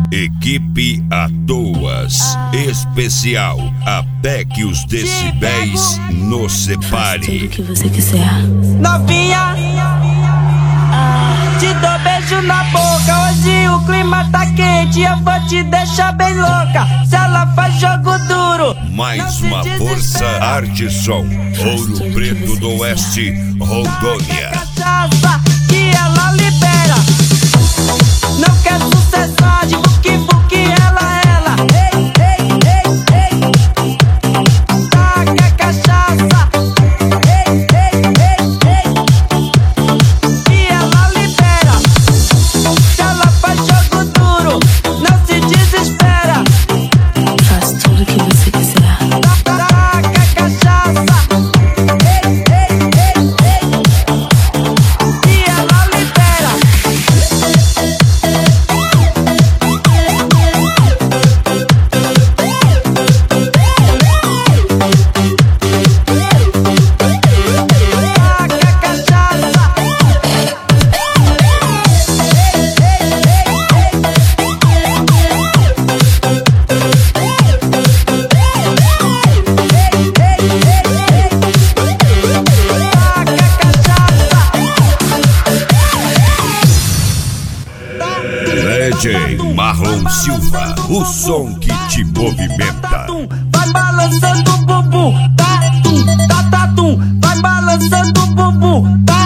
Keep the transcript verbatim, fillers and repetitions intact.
Equipe Atoas Especial, até que os decibéis nos separe. Tudo que você quiser. Novinha, te dou beijo na boca. Hoje o clima tá quente, eu vou te deixar bem louca. Se ela faz jogo duro, Mais uma força Arteson, Ouro Preto do Oeste, Rondônia. cachaça que ela libera. Não quer sucessão de buque buque, ela, ela. Ei, ei, ei, ei. Taca cachaça. Ei, ei, ei, ei. E ela libera. Se ela faz jogo duro, não se desespera. Faço tudo que você quiser. Taca cachaça. Ei, ei, ei, ei. E ela libera. Taca cachaça. D J Marlon Silva, o som que te movimenta. Vai balançando o bumbum, tá tum, tá tá tum, vai balançando o bumbum, tá